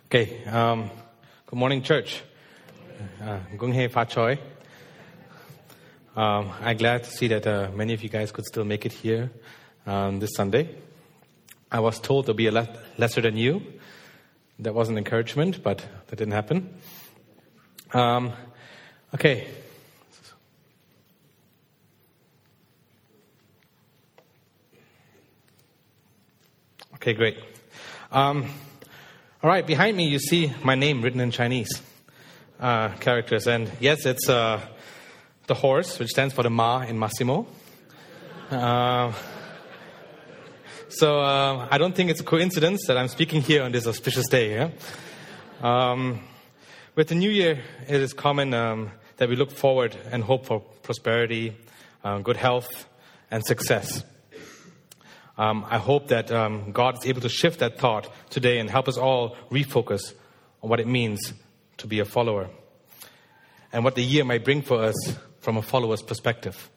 Okay, good morning, church. Gung Hei Fa Choi. I'm glad to see that many of you guys could still make it here this Sunday. I was told to be a lesser than you. That was an encouragement, but that didn't happen. Okay. Okay, great. All right, behind me you see my name written in Chinese characters. And yes, it's the horse, which stands for the Ma in Massimo. So I don't think it's a coincidence that I'm speaking here on this auspicious day. Yeah? With the new year, it is common that we look forward and hope for prosperity, good health, and success. I hope that God is able to shift that thought today and help us all refocus on what it means to be a follower and what the year might bring for us from a follower's perspective.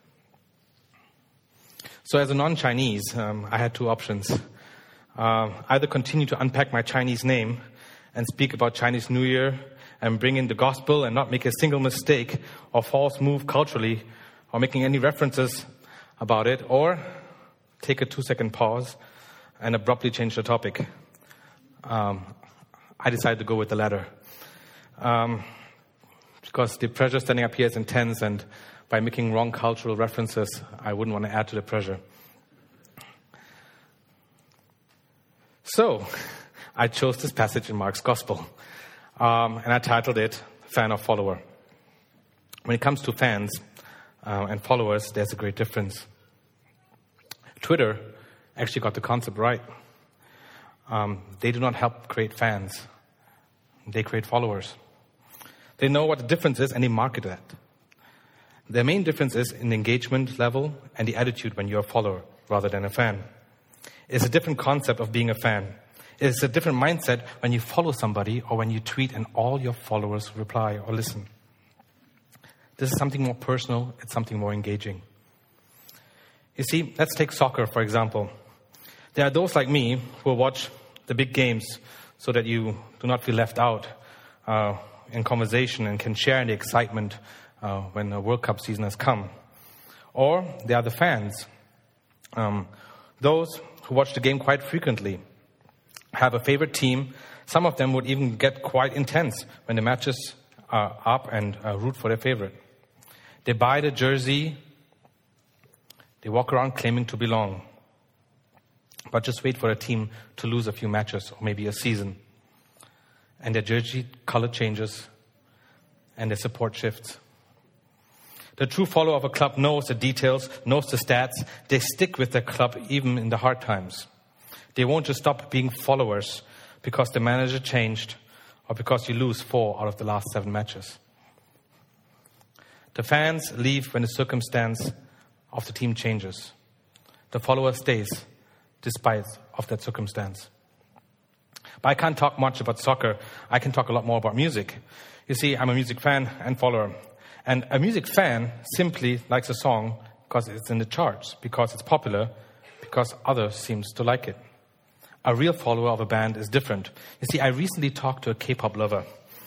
So as a non-Chinese, I had two options. Either continue to unpack my Chinese name and speak about Chinese New Year and bring in the gospel and not make a single mistake or false move culturally or making any references about it, or take a 2-second pause and abruptly change the topic. I decided to go with the latter. Because the pressure standing up here is intense, and by making wrong cultural references, I wouldn't want to add to the pressure. So, I chose this passage in Mark's Gospel, and I titled it, Fan or Follower. When it comes to fans and followers, there's a great difference. Twitter actually got the concept right. They do not help create fans. They create followers. They know what the difference is and they market that. Their main difference is in the engagement level and the attitude when you're a follower rather than a fan. It's a different concept of being a fan. It's a different mindset when you follow somebody or when you tweet and all your followers reply or listen. This is something more personal. It's something more engaging. You see, let's take soccer, for example. There are those like me who will watch the big games so that you do not feel left out in conversation and can share in the excitement when the World Cup season has come. Or there are the fans, those who watch the game quite frequently, have a favorite team. Some of them would even get quite intense when the matches are up and root for their favorite. They buy the jersey. They walk around claiming to belong. But just wait for a team to lose a few matches or maybe a season. And their jersey color changes and their support shifts. The true follower of a club knows the details, knows the stats. They stick with their club even in the hard times. They won't just stop being followers because the manager changed or because you lose 4 out of the last 7 matches. The fans leave when the circumstance of the team changes. The follower stays despite of that circumstance. But I can't talk much about soccer. I can talk a lot more about music. You see, I'm a music fan and follower. And a music fan simply likes a song because it's in the charts, because it's popular, because others seems to like it. A real follower of a band is different. You see, I recently talked to a K-pop lover.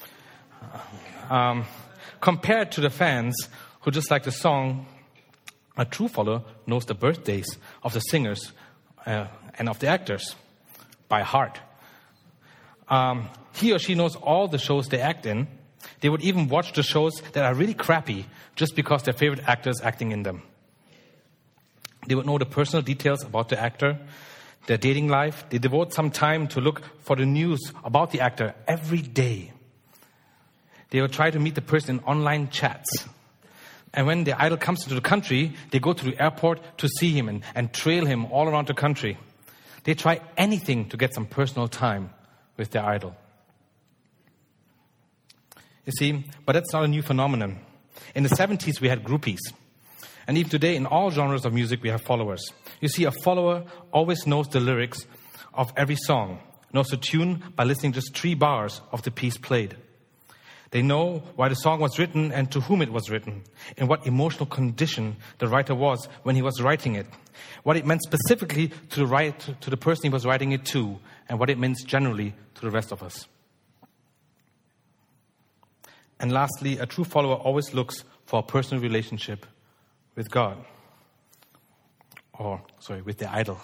Compared to the fans who just like the song, a true follower knows the birthdays of the singers and of the actors by heart. He or she knows all the shows they act in. They would even watch the shows that are really crappy just because their favorite actor is acting in them. They would know the personal details about the actor, their dating life. They devote some time to look for the news about the actor every day. They would try to meet the person in online chats. And when the idol comes into the country, they go to the airport to see him and trail him all around the country. They try anything to get some personal time with their idol. You see, but that's not a new phenomenon. In the 70s, we had groupies. And even today, in all genres of music, we have followers. You see, a follower always knows the lyrics of every song, knows the tune by listening just 3 bars of the piece played. They know why the song was written and to whom it was written, in what emotional condition the writer was when he was writing it, what it meant specifically to the person he was writing it to, and what it means generally to the rest of us. And lastly, a true follower always looks for a personal relationship with God. With the idol.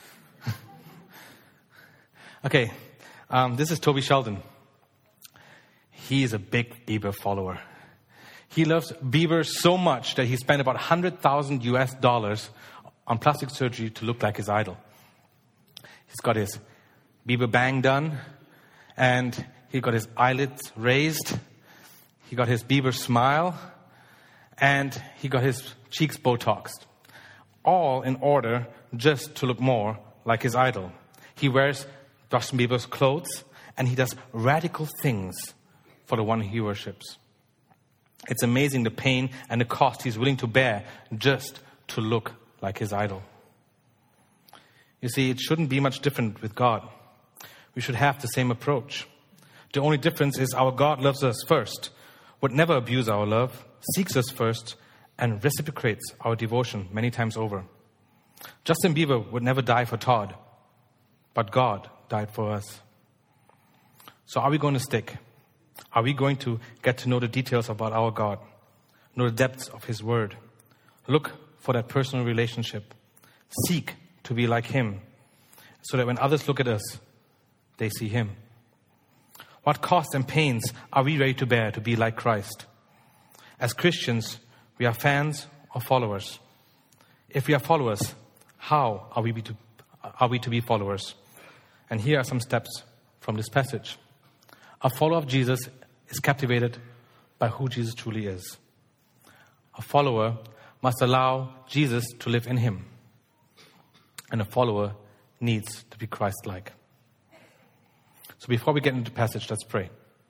Okay, this is Toby Sheldon. He is a big Bieber follower. He loves Bieber so much that he spent about $100,000 on plastic surgery to look like his idol. He's got his Bieber bang done, and he got his eyelids raised. He got his Bieber smile, and he got his cheeks Botoxed. All in order just to look more like his idol. He wears Justin Bieber's clothes, and he does radical things for the one he worships. It's amazing the pain and the cost he's willing to bear just to look like his idol. You see, it shouldn't be much different with God. We should have the same approach. The only difference is our God loves us first, would never abuse our love, seeks us first, and reciprocates our devotion many times over. Justin Bieber would never die for Todd, but God died for us. So are we going to stick? Are we going to get to know the details about our God, know the depths of His Word, look for that personal relationship, seek to be like Him, so that when others look at us, they see Him? What costs and pains are we ready to bear to be like Christ? As Christians, we are fans or followers. If we are followers, how are we to be followers? And here are some steps from this passage. A follower of Jesus is captivated by who Jesus truly is. A follower must allow Jesus to live in him. And a follower needs to be Christ-like. So before we get into the passage, let's pray.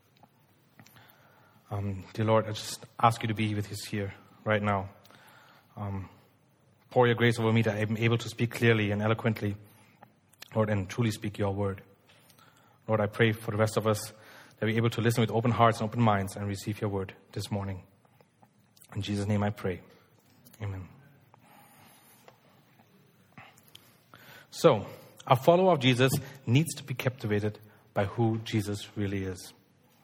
Dear Lord, I just ask you to be with us here right now. Pour your grace over me that I'm able to speak clearly and eloquently, Lord, and truly speak your word. Lord, I pray for the rest of us that we're able to listen with open hearts and open minds and receive your word this morning. In Jesus' name I pray. Amen. So, a follower of Jesus needs to be captivated by who Jesus really is.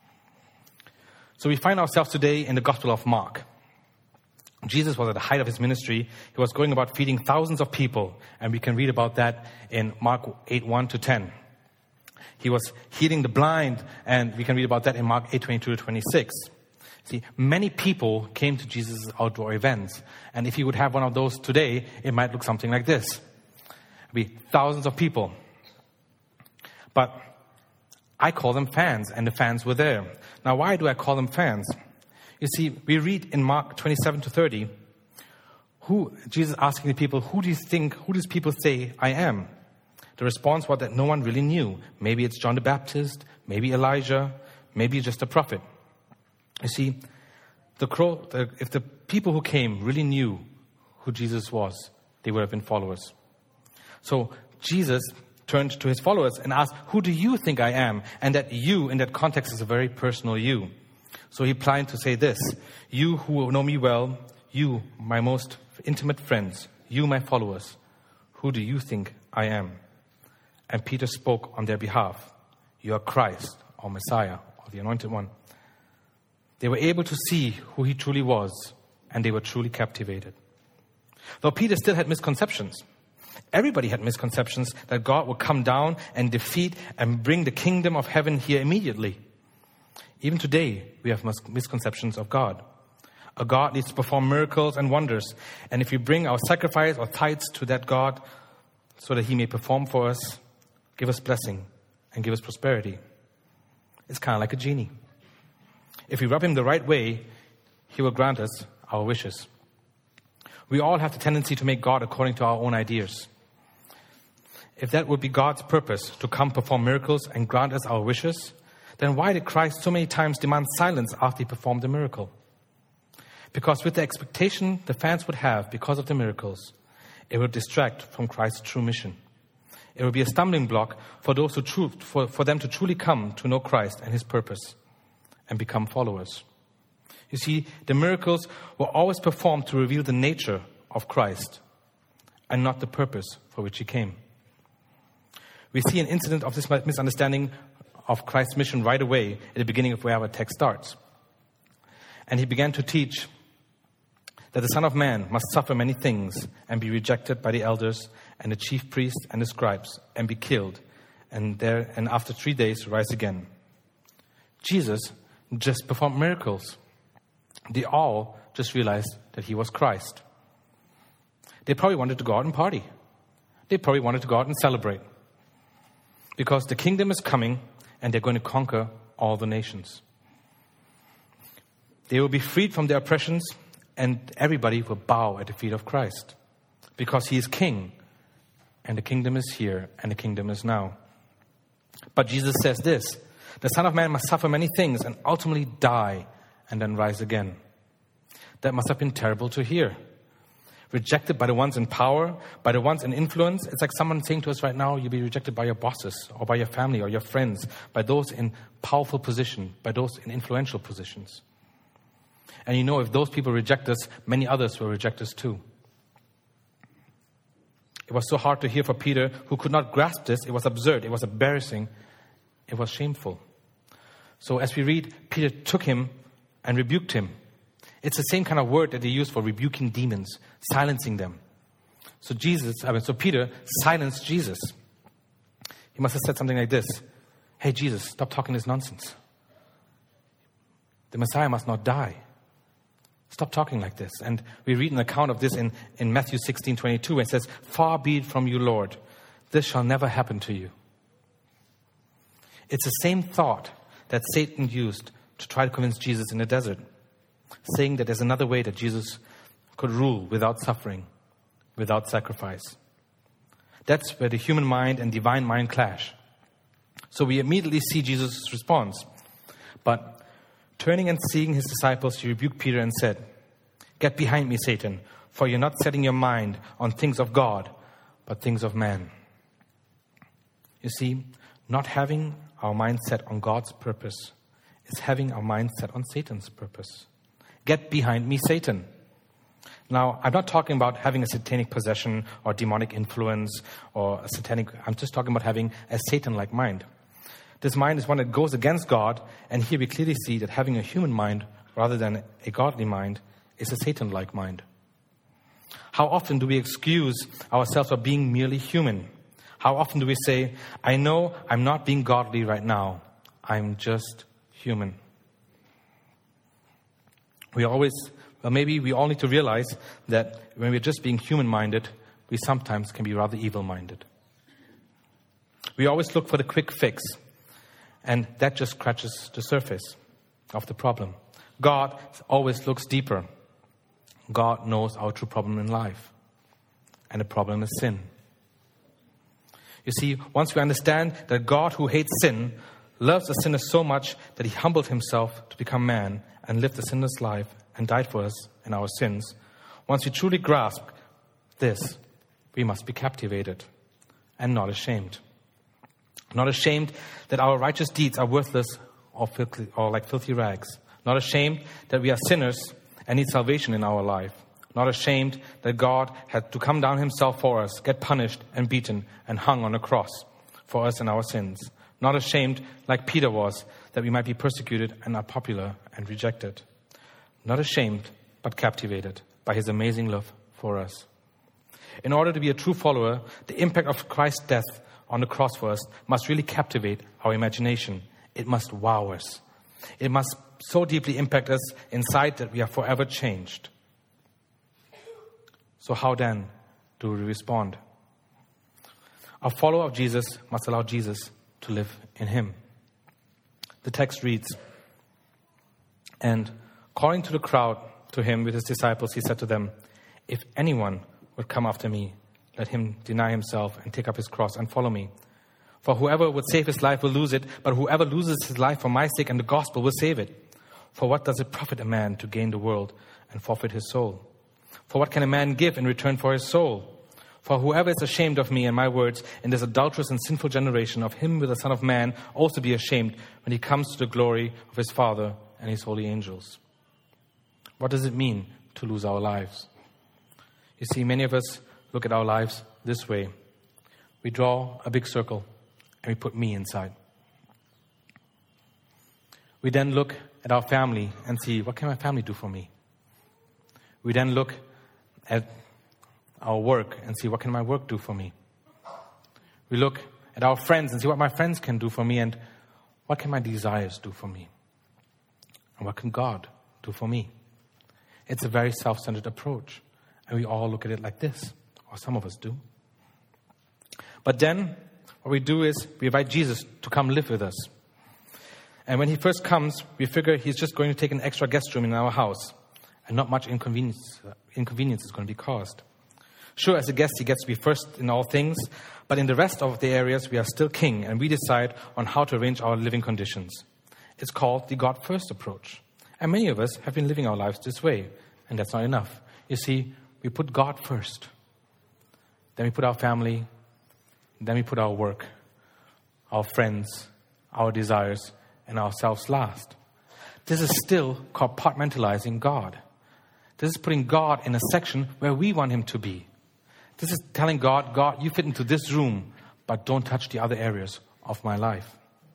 So we find ourselves today in the Gospel of Mark. Jesus was at the height of his ministry. He was going about feeding thousands of people, and we can read about that in Mark 8:1-10. He was healing the blind, and we can read about that in Mark 8:22-26. See, many people came to Jesus' outdoor events, and if you would have one of those today, it might look something like this. It'd be thousands of people. But I call them fans, and the fans were there. Now, why do I call them fans? You see, we read in Mark 27-30, Jesus asking the people, who does people say I am? The response was that no one really knew. Maybe it's John the Baptist, maybe Elijah, maybe just a prophet. You see, if the people who came really knew who Jesus was, they would have been followers. So Jesus turned to his followers and asked, who do you think I am? And that you, in that context, is a very personal you. So he planned to say this: you who know me well, you, my most intimate friends, you, my followers, who do you think I am? And Peter spoke on their behalf. You are Christ, or Messiah, or the Anointed One. They were able to see who he truly was, and they were truly captivated. Though Peter still had misconceptions. Everybody had misconceptions that God would come down and defeat and bring the kingdom of heaven here immediately. Even today, we have misconceptions of God. A God needs to perform miracles and wonders. And if we bring our sacrifice or tithes to that God so that he may perform for us, give us blessing, and give us prosperity, it's kind of like a genie. If we rub him the right way, he will grant us our wishes. We all have the tendency to make God according to our own ideas. If that would be God's purpose, to come perform miracles and grant us our wishes, then why did Christ so many times demand silence after he performed the miracle? Because with the expectation the fans would have because of the miracles, it would distract from Christ's true mission. It would be a stumbling block for those for them to truly come to know Christ and his purpose and become followers. You see, the miracles were always performed to reveal the nature of Christ and not the purpose for which he came. We see an incident of this misunderstanding of Christ's mission right away at the beginning of where our text starts. And he began to teach that the Son of Man must suffer many things and be rejected by the elders and the chief priests and the scribes and be killed, and after 3 days rise again. Jesus just performed miracles. They all just realized that he was Christ. They probably wanted to go out and party. They probably wanted to go out and celebrate. Because the kingdom is coming and they're going to conquer all the nations. They will be freed from their oppressions and everybody will bow at the feet of Christ. Because he is king and the kingdom is here and the kingdom is now. But Jesus says this, the Son of Man must suffer many things and ultimately die and then rise again. That must have been terrible to hear. Rejected by the ones in power, by the ones in influence. It's like someone saying to us right now, you'll be rejected by your bosses or by your family or your friends, by those in powerful position, by those in influential positions. And you know, if those people reject us, many others will reject us too. It was so hard to hear for Peter, who could not grasp this. It was absurd. It was embarrassing. It was shameful. So as we read, Peter took him and rebuked him. It's the same kind of word that they use for rebuking demons, silencing them. So Peter silenced Jesus. He must have said something like this. Hey, Jesus, stop talking this nonsense. The Messiah must not die. Stop talking like this. And we read an account of this in Matthew 16:22. Where it says, far be it from you, Lord. This shall never happen to you. It's the same thought that Satan used to try to convince Jesus in the desert, saying that there's another way that Jesus could rule without suffering, without sacrifice. That's where the human mind and divine mind clash. So we immediately see Jesus' response. But turning and seeing his disciples, he rebuked Peter and said, get behind me, Satan, for you're not setting your mind on things of God, but things of man. You see, not having our mind set on God's purpose is having our mind set on Satan's purpose. Get behind me, Satan. Now, I'm not talking about having a satanic possession or demonic influence or I'm just talking about having a Satan-like mind. This mind is one that goes against God, and here we clearly see that having a human mind rather than a godly mind is a Satan-like mind. How often do we excuse ourselves for being merely human? How often do we say, I know I'm not being godly right now. I'm just human. Maybe we all need to realize that when we're just being human-minded, we sometimes can be rather evil-minded. We always look for the quick fix, and that just scratches the surface of the problem. God always looks deeper. God knows our true problem in life, and the problem is sin. You see, once we understand that God, who hates sin, loves the sinner so much that he humbled himself to become man and lived a sinless life and died for us in our sins, once we truly grasp this, we must be captivated and not ashamed. Not ashamed that our righteous deeds are worthless or like filthy rags. Not ashamed that we are sinners and need salvation in our life. Not ashamed that God had to come down himself for us, get punished and beaten and hung on a cross for us and our sins. Not ashamed, like Peter was, that we might be persecuted and unpopular and rejected. Not ashamed, but captivated by his amazing love for us. In order to be a true follower, the impact of Christ's death on the cross for us must really captivate our imagination. It must wow us. It must so deeply impact us inside that we are forever changed. So how then do we respond? A follower of Jesus must allow Jesus to live in him. The text reads, and calling to the crowd to him with his disciples, he said to them, if anyone would come after me, let him deny himself and take up his cross and follow me. For whoever would save his life will lose it, but whoever loses his life for my sake and the gospel will save it. For what does it profit a man to gain the world and forfeit his soul? For what can a man give in return for his soul? For whoever is ashamed of me and my words in this adulterous and sinful generation, of him will the Son of Man also be ashamed when he comes to the glory of his Father and his holy angels. What does it mean to lose our lives? You see, many of us look at our lives this way. We draw a big circle and we put me inside. We then look at our family and see, what can my family do for me? We then look at our work and see, what can my work do for me? We look at our friends and see what my friends can do for me, and what can my desires do for me? And what can God do for me? It's a very self-centered approach, and we all look at it like this, or some of us do. But then, what we do is we invite Jesus to come live with us. And when he first comes, we figure he's just going to take an extra guest room in our house, and not much inconvenience is going to be caused. Sure, as a guest, he gets to be first in all things, but in the rest of the areas, we are still king, and we decide on how to arrange our living conditions. It's called the God-first approach. And many of us have been living our lives this way, and that's not enough. You see, we put God first. Then we put our family, then we put our work, our friends, our desires, and ourselves last. This is still compartmentalizing God. This is putting God in a section where we want him to be. This is telling God, God, you fit into this room, but don't touch the other areas of my life.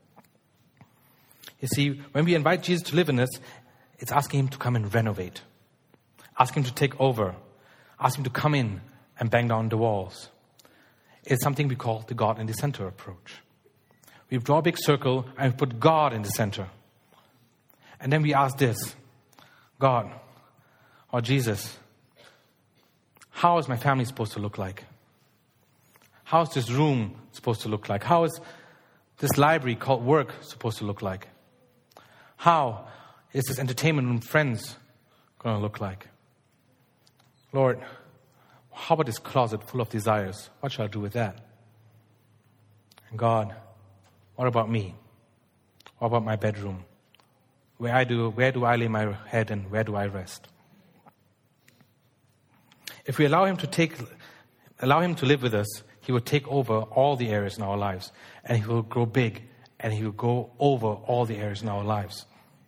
You see, when we invite Jesus to live in us, it's asking him to come and renovate. Ask him to take over. Ask him to come in and bang down the walls. It's something we call the God in the center approach. We draw a big circle and we put God in the center. And then we ask this, God or Jesus, how is my family supposed to look like? How is this room supposed to look like? How is this library called work supposed to look like? How is this entertainment room friends going to look like? Lord, how about this closet full of desires? What shall I do with that? And God, what about me? What about my bedroom? Where do I lay my head and where do I rest? If we allow him to live with us, he will take over all the areas in our lives, and he will grow big, and he will go over all the areas in our lives.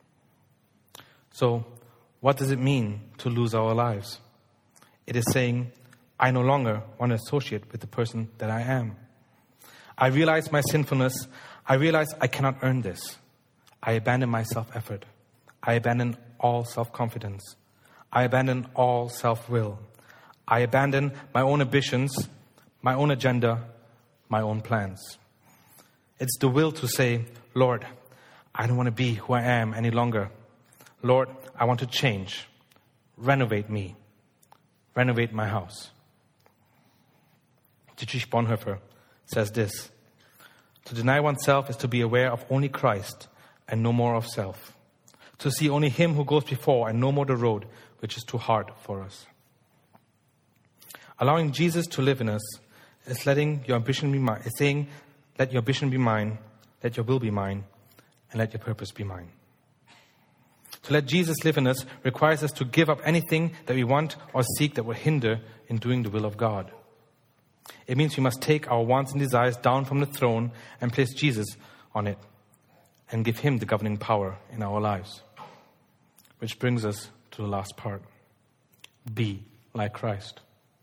So, what does it mean to lose our lives? It is saying, I no longer want to associate with the person that I am. I realize my sinfulness. I realize I cannot earn this. I abandon my self-effort. I abandon all self-confidence. I abandon all self-will. I abandon my own ambitions, my own agenda, my own plans. It's the will to say, Lord, I don't want to be who I am any longer. Lord, I want to change. Renovate me. Renovate my house. Dietrich Bonhoeffer says this: to deny oneself is to be aware of only Christ and no more of self. To see only him who goes before and no more the road which is too hard for us. Allowing Jesus to live in us is letting your ambition be mine. It's saying, let your ambition be mine, let your will be mine, and let your purpose be mine. To let Jesus live in us requires us to give up anything that we want or seek that will hinder in doing the will of God. It means we must take our wants and desires down from the throne and place Jesus on it and give him the governing power in our lives. Which brings us to the last part. Be like Christ.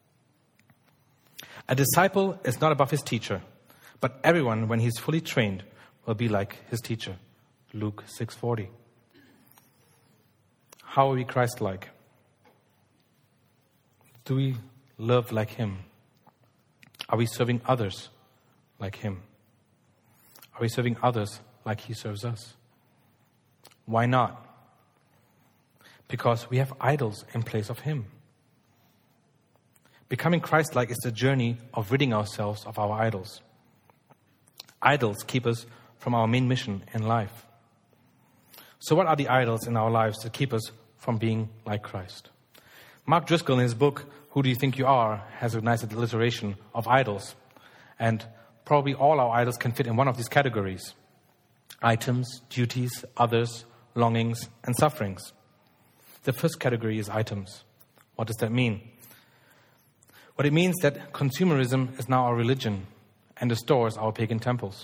A disciple is not above his teacher, but everyone, when he's fully trained, will be like his teacher. Luke 6:40. How are we Christ-like? Do we love like him? Are we serving others like him? Are we serving others like he serves us? Why not? Because we have idols in place of him. Becoming Christ-like is the journey of ridding ourselves of our idols. Idols keep us from our main mission in life. So what are the idols in our lives that keep us from being like Christ? Mark Driscoll, in his book, Who Do You Think You Are?, has a nice alliteration of idols. And probably all our idols can fit in one of these categories: items, duties, others, longings, and sufferings. The first category is items. What does that mean? What it means that consumerism is now our religion, and the stores our pagan temples.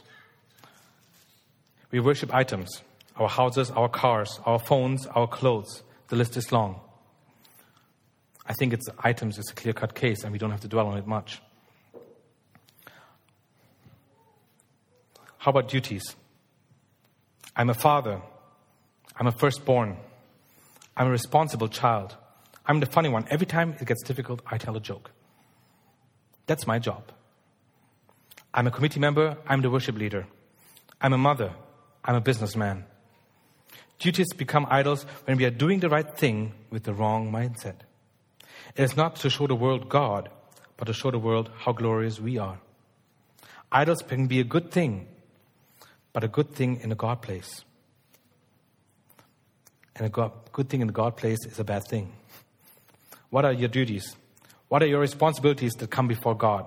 We worship items: our houses, our cars, our phones, our clothes. The list is long. I think items is a clear-cut case, and we don't have to dwell on it much. How about duties? I'm a father. I'm a firstborn. I'm a responsible child. I'm the funny one. Every time it gets difficult, I tell a joke. That's my job. I'm a committee member. I'm the worship leader. I'm a mother. I'm a businessman. Duties become idols when we are doing the right thing with the wrong mindset. It is not to show the world God, but to show the world how glorious we are. Idols can be a good thing, but a good thing in a God place. And a good thing in the God place is a bad thing. What are your duties? What are your responsibilities that come before God?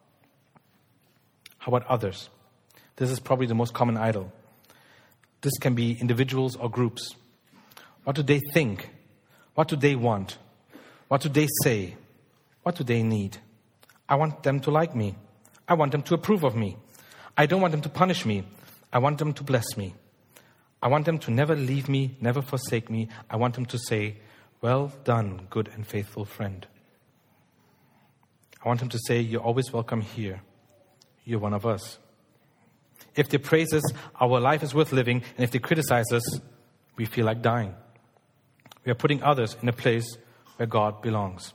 How about others? This is probably the most common idol. This can be individuals or groups. What do they think? What do they want? What do they say? What do they need? I want them to like me. I want them to approve of me. I don't want them to punish me. I want them to bless me. I want them to never leave me, never forsake me. I want them to say, "Well done, good and faithful friend." I want them to say, "You're always welcome here. You're one of us." If they praise us, our life is worth living. And if they criticize us, we feel like dying. We are putting others in a place where God belongs.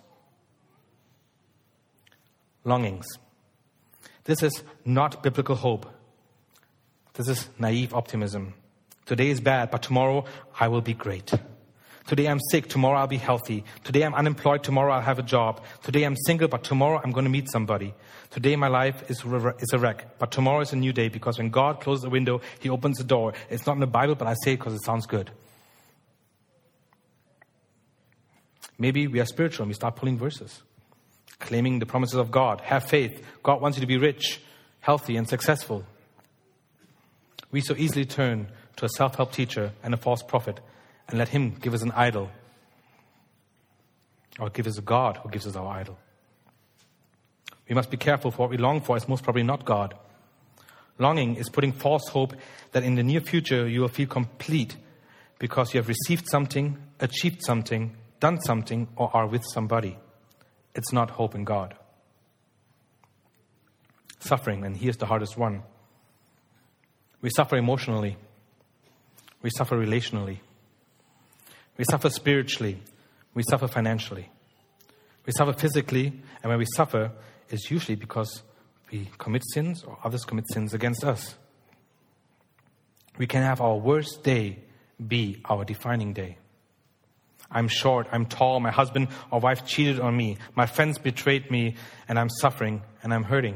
Longings. This is not biblical hope. This is naive optimism. Today is bad, but tomorrow I will be great. Today I'm sick, tomorrow I'll be healthy. Today I'm unemployed, tomorrow I'll have a job. Today I'm single, but tomorrow I'm going to meet somebody. Today my life is a wreck, but tomorrow is a new day, because when God closes the window, He opens the door. It's not in the Bible, but I say it because it sounds good. Maybe we are spiritual and we start pulling verses, claiming the promises of God. Have faith. God wants you to be rich, healthy, and successful. We so easily turn to a self-help teacher and a false prophet and let him give us an idol, or give us a God who gives us our idol. We must be careful, for what we long for is most probably not God. Longing is putting false hope that in the near future you will feel complete because you have received something, achieved something, done something, or are with somebody. It's not hope in God. Suffering, and here's the hardest one. We suffer emotionally. We suffer relationally. We suffer spiritually. We suffer financially. We suffer physically, and when we suffer, it's usually because we commit sins or others commit sins against us. We can have our worst day be our defining day. I'm short, I'm tall, my husband or wife cheated on me, my friends betrayed me, and I'm suffering and I'm hurting.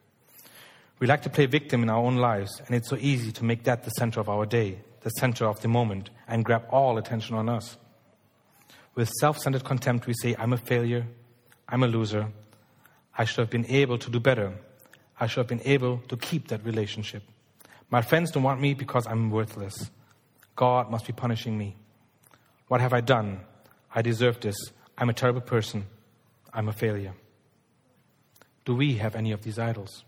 We like to play victim in our own lives, and it's so easy to make that the center of our day, the center of the moment, and grab all attention on us. With self-centered contempt, we say, I'm a failure, I'm a loser, I should have been able to do better, I should have been able to keep that relationship. My friends don't want me because I'm worthless. God must be punishing me. What have I done? I deserve this. I'm a terrible person. I'm a failure. Do we have any of these idols?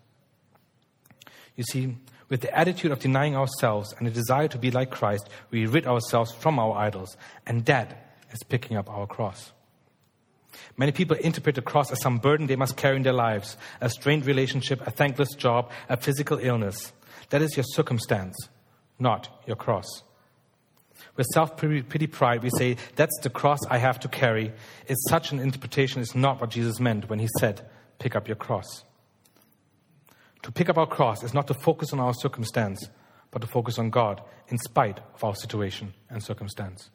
You see, with the attitude of denying ourselves and the desire to be like Christ, we rid ourselves from our idols, and that is picking up our cross. Many people interpret the cross as some burden they must carry in their lives, a strained relationship, a thankless job, a physical illness. That is your circumstance, not your cross. With self-pity pride, we say, that's the cross I have to carry. It's such an interpretation is not what Jesus meant when He said, pick up your cross. To pick up our cross is not to focus on our circumstance, but to focus on God in spite of our situation and circumstance.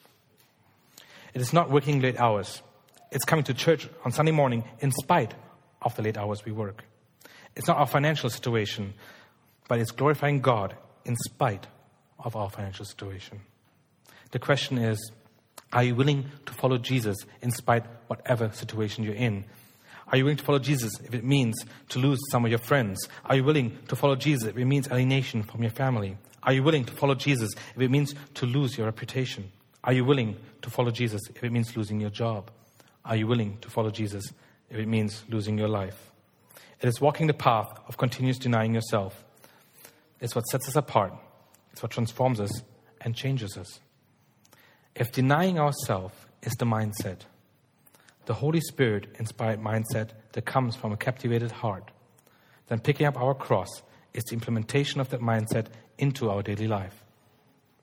It is not working late hours. It's coming to church on Sunday morning in spite of the late hours we work. It's not our financial situation, but it's glorifying God in spite of our financial situation. The question is, are you willing to follow Jesus in spite of whatever situation you're in? Are you willing to follow Jesus if it means to lose some of your friends? Are you willing to follow Jesus if it means alienation from your family? Are you willing to follow Jesus if it means to lose your reputation? Are you willing to follow Jesus if it means losing your job? Are you willing to follow Jesus if it means losing your life? It is walking the path of continuous denying yourself. It's what sets us apart. It's what transforms us and changes us. If denying ourselves is the mindset, the Holy Spirit-inspired mindset that comes from a captivated heart, then picking up our cross is the implementation of that mindset into our daily life.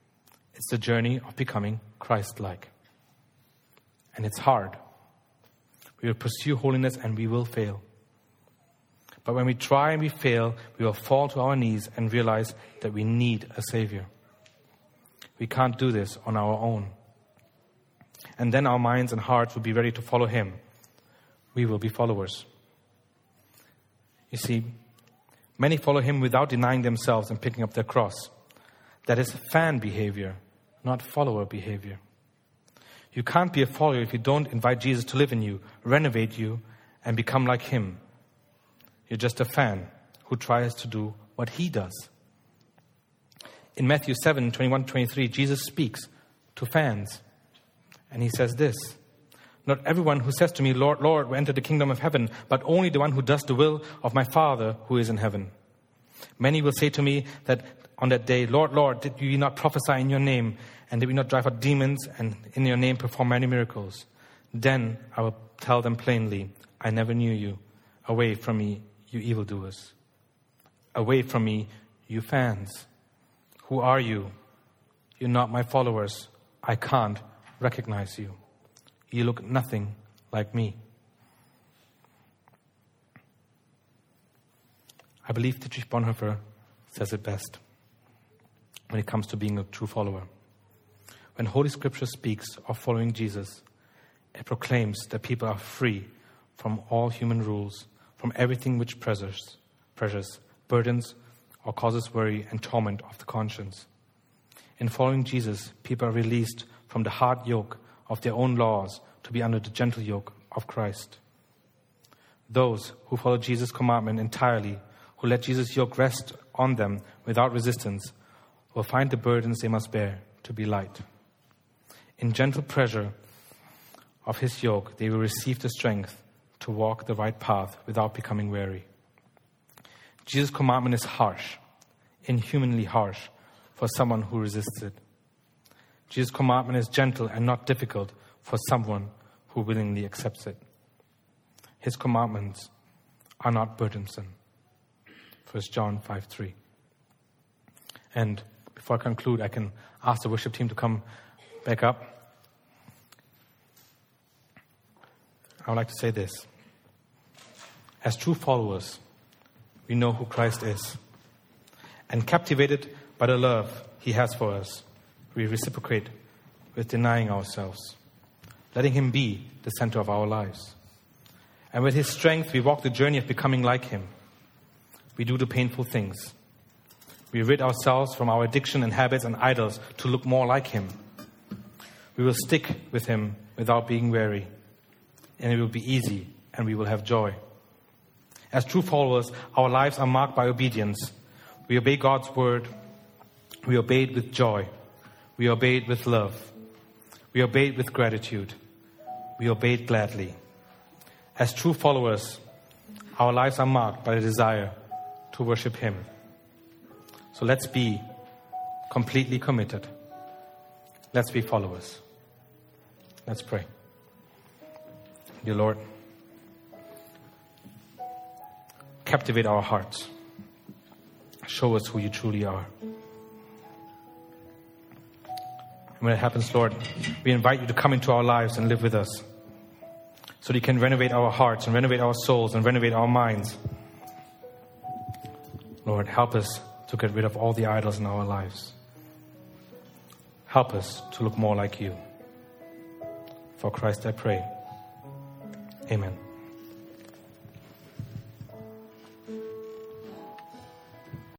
It's the journey of becoming Christ-like. And it's hard. We will pursue holiness and we will fail. But when we try and we fail, we will fall to our knees and realize that we need a Savior. We can't do this on our own. And then our minds and hearts will be ready to follow Him. We will be followers. You see, many follow Him without denying themselves and picking up their cross. That is fan behavior, not follower behavior. You can't be a follower if you don't invite Jesus to live in you, renovate you, and become like Him. You're just a fan who tries to do what He does. In Matthew 7:21-23, Jesus speaks to fans. And He says this, "Not everyone who says to me, 'Lord, Lord,' will enter the kingdom of heaven, but only the one who does the will of my Father who is in heaven. Many will say to me that on that day, 'Lord, Lord, did we not prophesy in your name? And did we not drive out demons and in your name perform many miracles?' Then I will tell them plainly, 'I never knew you. Away from me, you evildoers. Away from me, you fans. Who are you? You're not my followers. I can't recognize you. You look nothing like me.'" I believe Dietrich Bonhoeffer says it best when it comes to being a true follower. When Holy Scripture speaks of following Jesus, it proclaims that people are free from all human rules, from everything which pressures, burdens, or causes worry and torment of the conscience. In following Jesus, people are released from the hard yoke of their own laws to be under the gentle yoke of Christ. Those who follow Jesus' commandment entirely, who let Jesus' yoke rest on them without resistance, will find the burdens they must bear to be light. In gentle pressure of His yoke, they will receive the strength to walk the right path without becoming weary. Jesus' commandment is harsh, inhumanly harsh, for someone who resists it. Jesus' commandment is gentle and not difficult for someone who willingly accepts it. His commandments are not burdensome. 1 John 5:3. And before I conclude, I can ask the worship team to come back up. I would like to say this. As true followers, we know who Christ is. And captivated by the love He has for us, we reciprocate with denying ourselves, letting Him be the center of our lives. And with His strength, we walk the journey of becoming like Him. We do the painful things. We rid ourselves from our addiction and habits and idols to look more like Him. We will stick with Him without being weary. And it will be easy and we will have joy. As true followers, our lives are marked by obedience. We obey God's word. We obey it with joy. We obey it with love. We obey it with gratitude. We obey it gladly. As true followers, our lives are marked by the desire to worship Him. So let's be completely committed. Let's be followers. Let's pray. Dear Lord, captivate our hearts. Show us who You truly are. And when it happens, Lord, we invite You to come into our lives and live with us, so that You can renovate our hearts and renovate our souls and renovate our minds. Lord, help us to get rid of all the idols in our lives. Help us to look more like You. For Christ I pray. Amen.